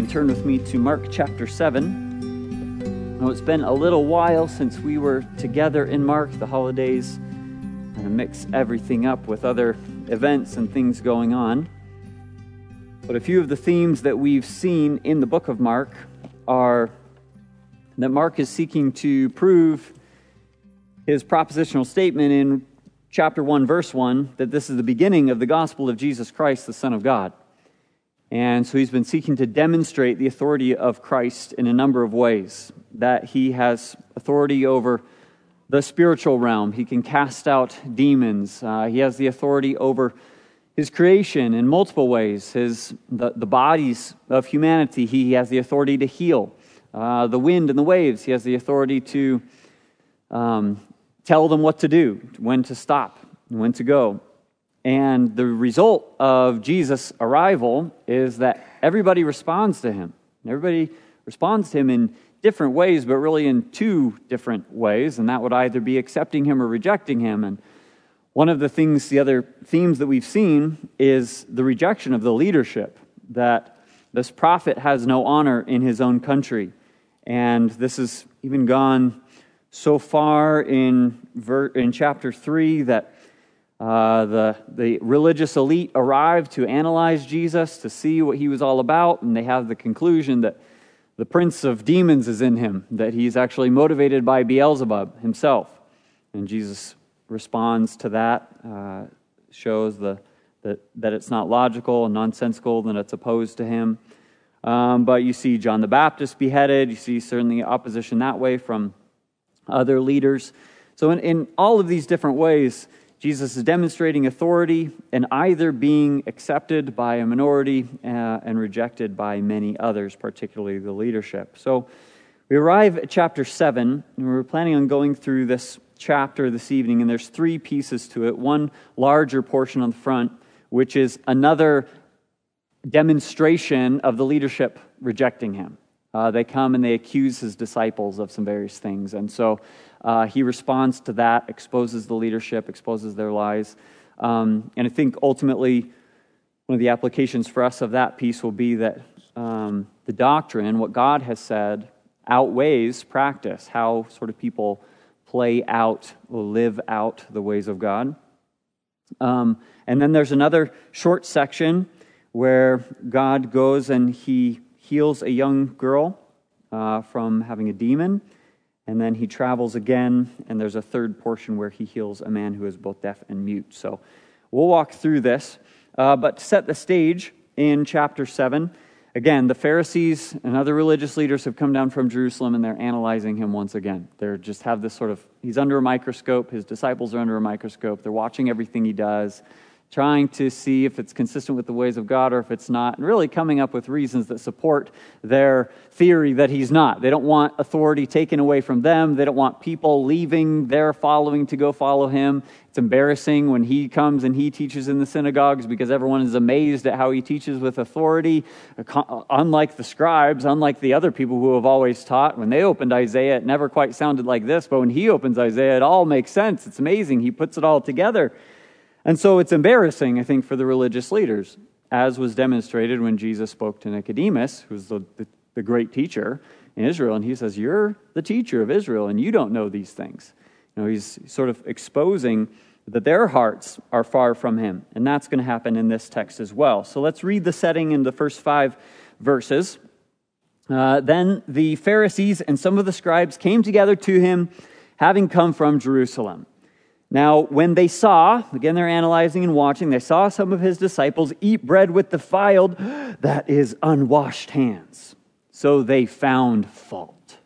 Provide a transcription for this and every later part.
and turn with me to Mark chapter 7. Now, it's been a little while since we were together in Mark. The holidays kind of mix everything up with other events and things going on. But a few of the themes that we've seen in the book of Mark are that Mark is seeking to prove his propositional statement in chapter 1, verse 1, that this is the beginning of the gospel of Jesus Christ, the Son of God. And so he's been seeking to demonstrate the authority of Christ in a number of ways, that he has authority over the spiritual realm. He can cast out demons. He has the authority over his creation in multiple ways. The bodies of humanity, he has the authority to heal. The wind and the waves, he has the authority to tell them what to do, when to stop, when to go. And the result of Jesus' arrival is that everybody responds to him. Everybody responds to him in different ways, but really in two different ways, and that would either be accepting him or rejecting him. And one of the other themes that we've seen is the rejection of the leadership, that this prophet has no honor in his own country. And this has even gone so far in chapter 3 that the religious elite arrived to analyze Jesus, to see what he was all about, and they have the conclusion that the prince of demons is in him, that he's actually motivated by Beelzebub himself. And Jesus responds to that, shows that it's not logical and nonsensical, that it's opposed to him. But you see John the Baptist beheaded. You see certainly opposition that way from other leaders. So in all of these different ways, Jesus is demonstrating authority and either being accepted by a minority and rejected by many others, particularly the leadership. So we arrive at chapter 7, and we're planning on going through this chapter this evening, and there's three pieces to it. One larger portion on the front, which is another demonstration of the leadership rejecting him. They come and they accuse his disciples of some various things, and so he responds to that, exposes the leadership, exposes their lies. And I think ultimately one of the applications for us of that piece will be that the doctrine, what God has said, outweighs practice, how sort of people play out or live out the ways of God. And then there's another short section where God goes and he heals a young girl from having a demon. And then he travels again, and there's a third portion where he heals a man who is both deaf and mute. So we'll walk through this. But to set the stage in chapter 7, again, the Pharisees and other religious leaders have come down from Jerusalem, and they're analyzing him once again. They just have this sort of, he's under a microscope, his disciples are under a microscope, they're watching everything he does, trying to see if it's consistent with the ways of God or if it's not, and really coming up with reasons that support their theory that he's not. They don't want authority taken away from them. They don't want people leaving their following to go follow him. It's embarrassing when he comes and he teaches in the synagogues because everyone is amazed at how he teaches with authority. Unlike the scribes, unlike the other people who have always taught, when they opened Isaiah, it never quite sounded like this, but when he opens Isaiah, it all makes sense. It's amazing. He puts it all together. And so it's embarrassing, I think, for the religious leaders, as was demonstrated when Jesus spoke to Nicodemus, who's the great teacher in Israel, and he says, "You're the teacher of Israel, and you don't know these things." You know, he's sort of exposing that their hearts are far from him, and that's going to happen in this text as well. So let's read the setting in the first 5 verses. Then the Pharisees and some of the scribes came together to him, having come from Jerusalem. Now, when they saw, again they're analyzing and watching, they saw some of his disciples eat bread with defiled, that is, unwashed hands. So they found fault.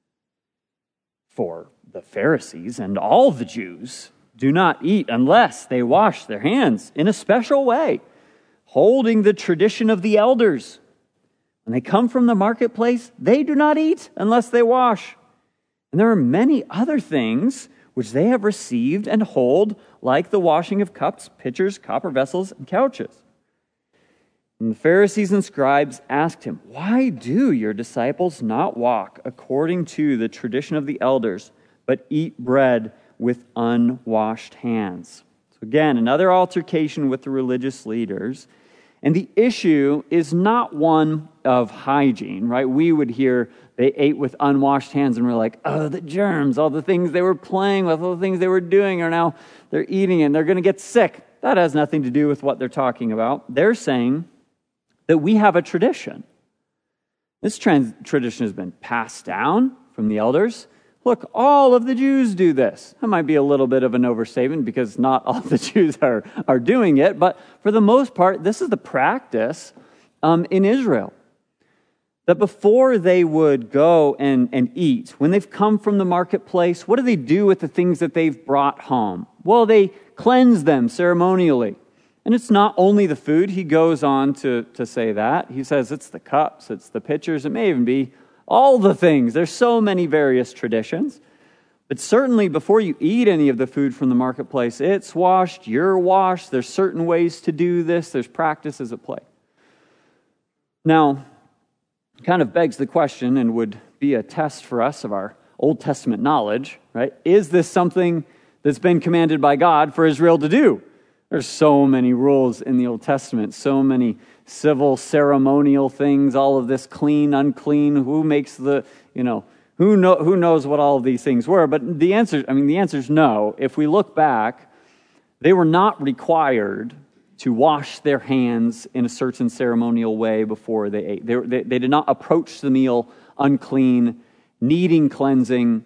For the Pharisees and all the Jews do not eat unless they wash their hands in a special way, holding the tradition of the elders. When they come from the marketplace, they do not eat unless they wash. And there are many other things which they have received and hold, like the washing of cups, pitchers, copper vessels, and couches. And the Pharisees and scribes asked him, "Why do your disciples not walk according to the tradition of the elders, but eat bread with unwashed hands?" So again, another altercation with the religious leaders. And the issue is not one of hygiene, right? We would hear they ate with unwashed hands, and we're like, oh, the germs, all the things they were playing with, all the things they were doing are now they're eating and they're going to get sick. That has nothing to do with what they're talking about. They're saying that we have a tradition. This tradition has been passed down from the elders. Look, all of the Jews do this. That might be a little bit of an overstatement because not all the Jews are doing it, but for the most part, this is the practice in Israel. That before they would go and eat, when they've come from the marketplace, what do they do with the things that they've brought home? Well, they cleanse them ceremonially. And it's not only the food. He goes on to say that. He says it's the cups, it's the pitchers, it may even be all the things. There's so many various traditions. But certainly before you eat any of the food from the marketplace, it's washed, you're washed. There's certain ways to do this. There's practices at play. Now, kind of begs the question and would be a test for us of our Old Testament knowledge, right? Is this something that's been commanded by God for Israel to do? There's so many rules in the Old Testament, so many civil, ceremonial things, all of this clean, unclean, who makes the, who knows what all of these things were. But the answer is no. If we look back, they were not required to wash their hands in a certain ceremonial way before they ate. They did not approach the meal unclean, needing cleansing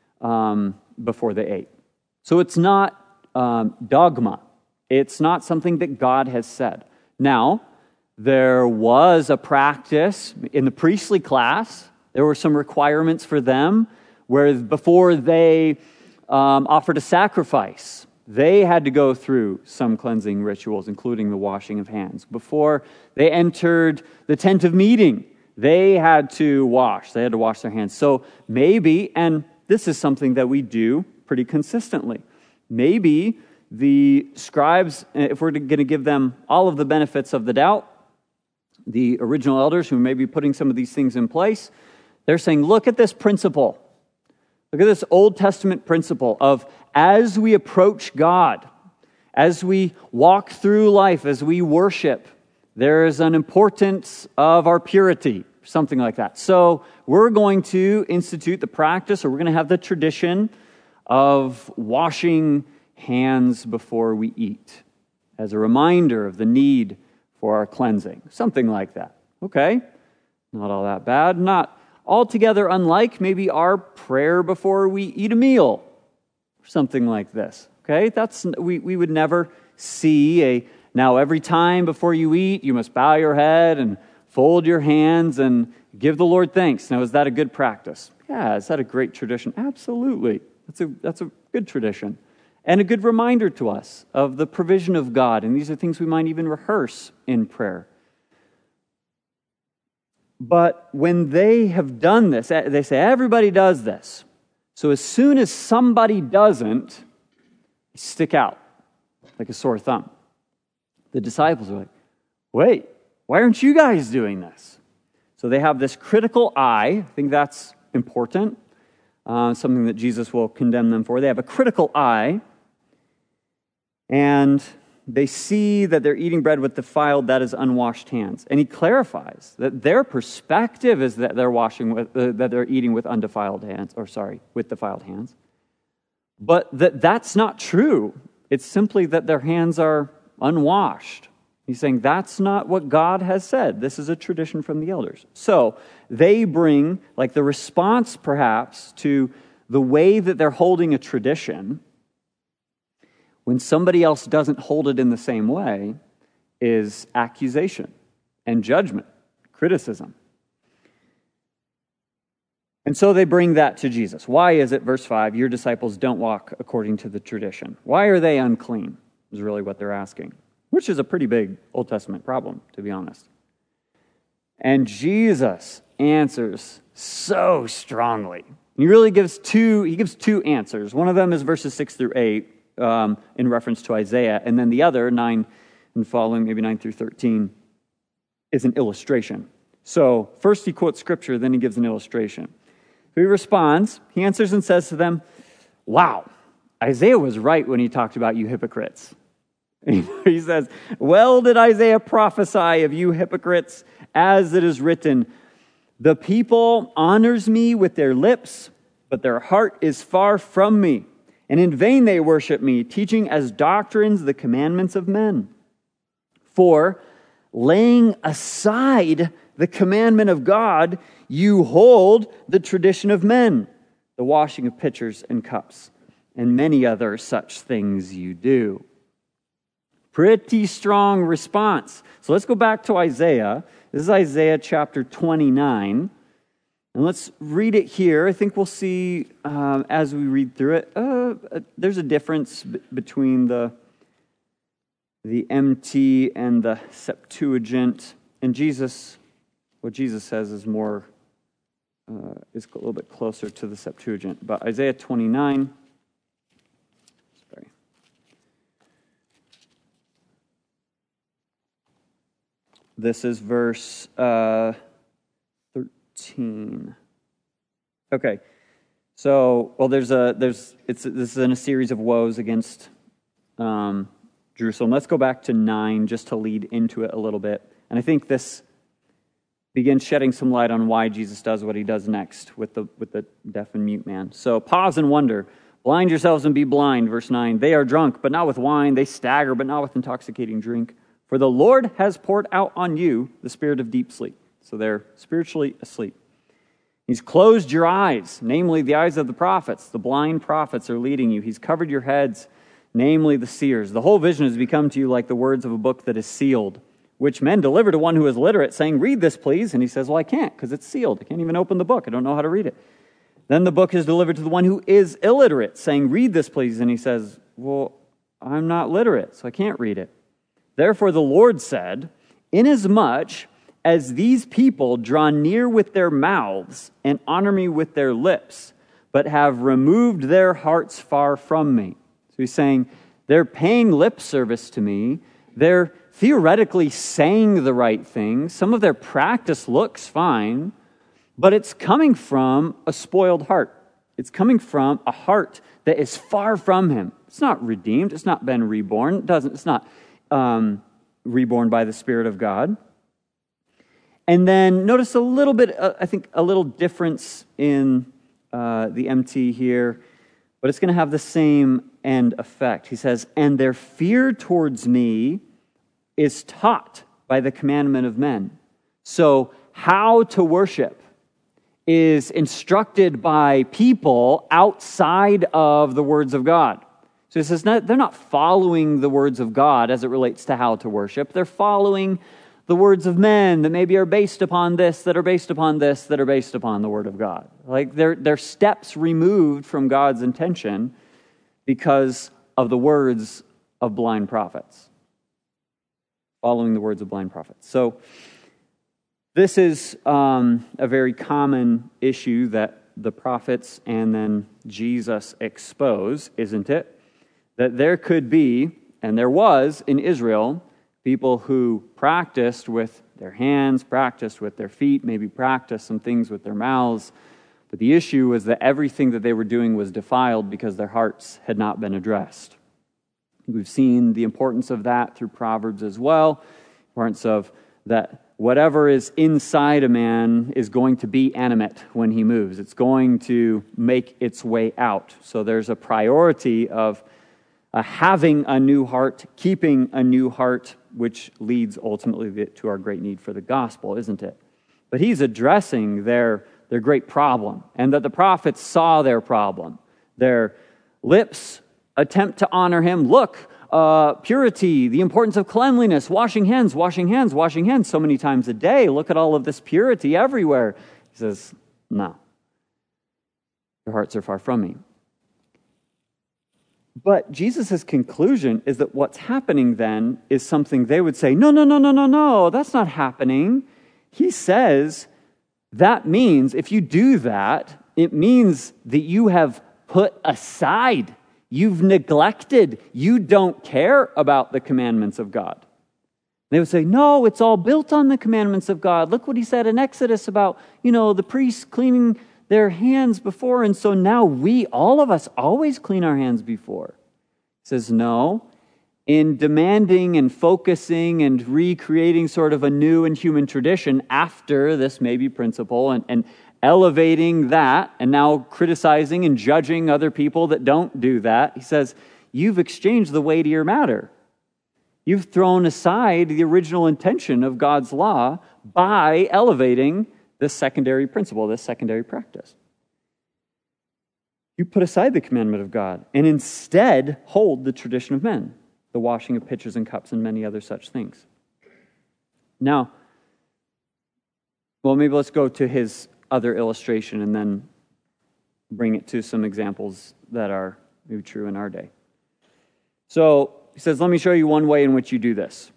before they ate. So it's not dogma. It's not something that God has said. Now, there was a practice in the priestly class. There were some requirements for them where before they offered a sacrifice, they had to go through some cleansing rituals, including the washing of hands. Before they entered the tent of meeting, they had to wash their hands. So maybe, and this is something that we do pretty consistently, maybe the scribes, if we're going to give them all of the benefits of the doubt, the original elders who may be putting some of these things in place, they're saying, look at this principle. Look at this Old Testament principle of as we approach God, as we walk through life, as we worship, there is an importance of our purity, something like that. So we're going to institute the practice, or we're going to have the tradition of washing hands before we eat as a reminder of the need for our cleansing. Something like that. Okay, not all that bad. Not altogether unlike maybe our prayer before we eat a meal. Something like this. Okay, we would never see now every time before you eat, you must bow your head and fold your hands and give the Lord thanks. Now, is that a good practice? Yeah, is that a great tradition? Absolutely. That's a good tradition. And a good reminder to us of the provision of God. And these are things we might even rehearse in prayer. But when they have done this, they say everybody does this. So as soon as somebody doesn't, they stick out like a sore thumb. The disciples are like, wait, why aren't you guys doing this? So they have this critical eye. I think that's important. Something that Jesus will condemn them for. They have a critical eye. And they see that they're eating bread with defiled, that is, unwashed hands. And he clarifies that their perspective is that they're eating with undefiled hands, with defiled hands. But that's not true. It's simply that their hands are unwashed. He's saying that's not what God has said. This is a tradition from the elders. So they bring, like the response perhaps to the way that they're holding a tradition, when somebody else doesn't hold it in the same way, is accusation and judgment, criticism. And so they bring that to Jesus. Why is it, verse 5, your disciples don't walk according to the tradition? Why are they unclean? Is really what they're asking, which is a pretty big Old Testament problem, to be honest. And Jesus answers so strongly. He really gives two answers. One of them is verses 6 through 8. In reference to Isaiah, and then the other, 9 and following, maybe 9 through 13, is an illustration. So first he quotes scripture, then he gives an illustration. He responds, he answers and says to them, wow, Isaiah was right when he talked about you hypocrites. He says, well did Isaiah prophesy of you hypocrites as it is written, the people honors me with their lips, but their heart is far from me. And in vain they worship me, teaching as doctrines the commandments of men. For laying aside the commandment of God, you hold the tradition of men, the washing of pitchers and cups, and many other such things you do. Pretty strong response. So let's go back to Isaiah. This is Isaiah chapter 29. And let's read it here. I think we'll see as we read through it, there's a difference between the MT and the Septuagint. And what Jesus says is more, is a little bit closer to the Septuagint. But Isaiah 29, this is verse 13. Okay, so this is in a series of woes against Jerusalem. Let's go back to 9 just to lead into it a little bit, and I think this begins shedding some light on why Jesus does what he does next with the deaf and mute man. So pause and wonder. Blind yourselves and be blind. Verse 9. They are drunk, but not with wine. They stagger, but not with intoxicating drink. For the Lord has poured out on you the spirit of deep sleep. So they're spiritually asleep. He's closed your eyes, namely the eyes of the prophets. The blind prophets are leading you. He's covered your heads, namely the seers. The whole vision has become to you like the words of a book that is sealed, which men deliver to one who is literate, saying, read this, please. And he says, well, I can't, because it's sealed. I can't even open the book. I don't know how to read it. Then the book is delivered to the one who is illiterate, saying, read this, please. And he says, well, I'm not literate, so I can't read it. Therefore the Lord said, inasmuch as these people draw near with their mouths and honor me with their lips, but have removed their hearts far from me. So he's saying, they're paying lip service to me. They're theoretically saying the right thing. Some of their practice looks fine, but it's coming from a spoiled heart. It's coming from a heart that is far from him. It's not redeemed. It's not been reborn. It's not reborn by the Spirit of God. And then notice a little bit, I think a little difference in the MT here, but it's going to have the same end effect. He says, and their fear towards me is taught by the commandment of men. So how to worship is instructed by people outside of the words of God. So he says they're not following the words of God as it relates to how to worship. They're following the words of men that maybe are based upon this, that are based upon this, that are based upon the word of God. Like they're steps removed from God's intention because of the words of blind prophets. Following the words of blind prophets. So this is a very common issue that the prophets and then Jesus expose, isn't it? That there could be, and there was in Israel, people who practiced with their hands, practiced with their feet, maybe practiced some things with their mouths. But the issue was that everything that they were doing was defiled because their hearts had not been addressed. We've seen the importance of that through Proverbs as well. Importance of that whatever is inside a man is going to be animate when he moves. It's going to make its way out. So there's a priority of having a new heart, keeping a new heart, which leads ultimately to our great need for the gospel, isn't it? But he's addressing their great problem, and that the prophets saw their problem. Their lips attempt to honor him. Look, purity, the importance of cleanliness, washing hands, washing hands, washing hands so many times a day. Look at all of this purity everywhere. He says, no, your hearts are far from me. But Jesus' conclusion is that what's happening then is something they would say, no, that's not happening. He says, that means if you do that, it means that you have put aside, you've neglected, you don't care about the commandments of God. They would say, no, it's all built on the commandments of God. Look what he said in Exodus about, the priests cleaning their hands before, and so now all of us, always clean our hands before. He says, no, in demanding and focusing and recreating sort of a new and human tradition after this maybe principle and elevating that and now criticizing and judging other people that don't do that. He says, you've exchanged the weightier matter. You've thrown aside the original intention of God's law by elevating this secondary principle, this secondary practice. You put aside the commandment of God and instead hold the tradition of men, the washing of pitchers and cups and many other such things. Now, well, maybe let's go to his other illustration and then bring it to some examples that are maybe true in our day. So he says, let me show you one way in which you do this.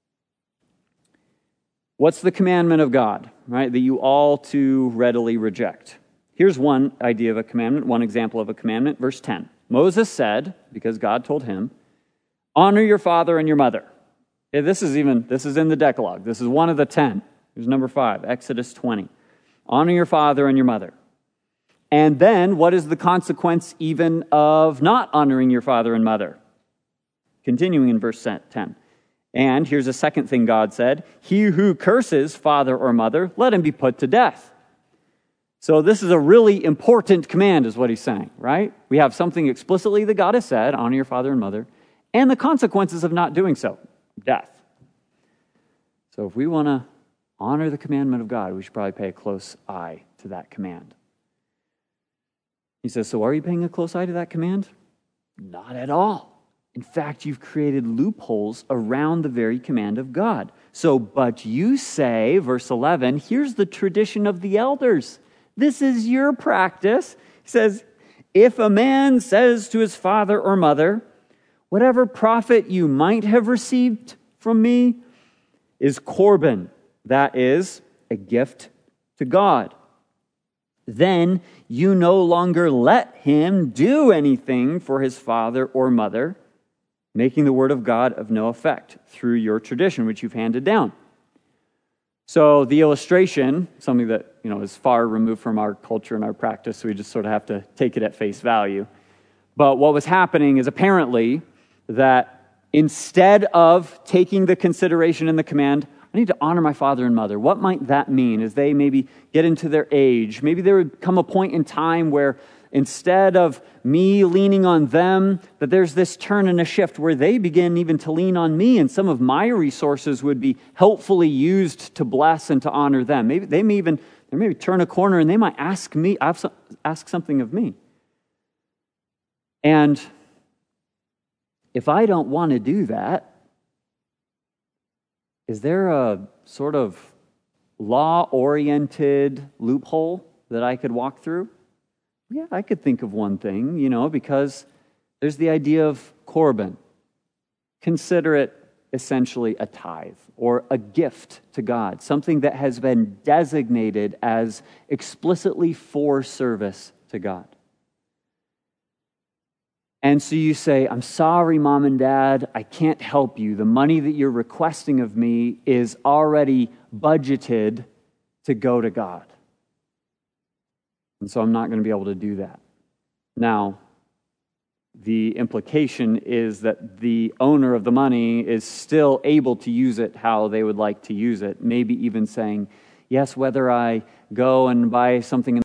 What's the commandment of God, right, that you all too readily reject? Here's one idea of a commandment, one example of a commandment. Verse 10. Moses said, because God told him, honor your father and your mother. This is in the Decalogue. This is one of the 10. Here's number 5, Exodus 20. Honor your father and your mother. And then, what is the consequence even of not honoring your father and mother? Continuing in verse 10. And here's a second thing God said. He who curses father or mother, let him be put to death. So this is a really important command, is what he's saying, right? We have something explicitly that God has said, honor your father and mother, and the consequences of not doing so, death. So if we want to honor the commandment of God, we should probably pay a close eye to that command. He says, so are you paying a close eye to that command? Not at all. In fact, you've created loopholes around the very command of God. So, but you say, verse 11, here's the tradition of the elders. This is your practice. He says, if a man says to his father or mother, whatever profit you might have received from me is Corban, that is, a gift to God. Then you no longer let him do anything for his father or mother, making the word of God of no effect through your tradition, which you've handed down. So the illustration, something that is far removed from our culture and our practice, so we just sort of have to take it at face value. But what was happening is apparently that instead of taking the consideration in the command, I need to honor my father and mother. What might that mean as they maybe get into their age? Maybe there would come a point in time where instead of me leaning on them, that there's this turn and a shift where they begin even to lean on me, and some of my resources would be helpfully used to bless and to honor them. Maybe they may turn a corner and they might ask something of me. And if I don't want to do that, is there a sort of law-oriented loophole that I could walk through? Yeah, I could think of one thing, because there's the idea of Corban. Consider it essentially a tithe or a gift to God, something that has been designated as explicitly for service to God. And so you say, I'm sorry, Mom and Dad, I can't help you. The money that you're requesting of me is already budgeted to go to God. And so I'm not going to be able to do that. Now, the implication is that the owner of the money is still able to use it how they would like to use it. Maybe even saying, yes, whether I go and buy something in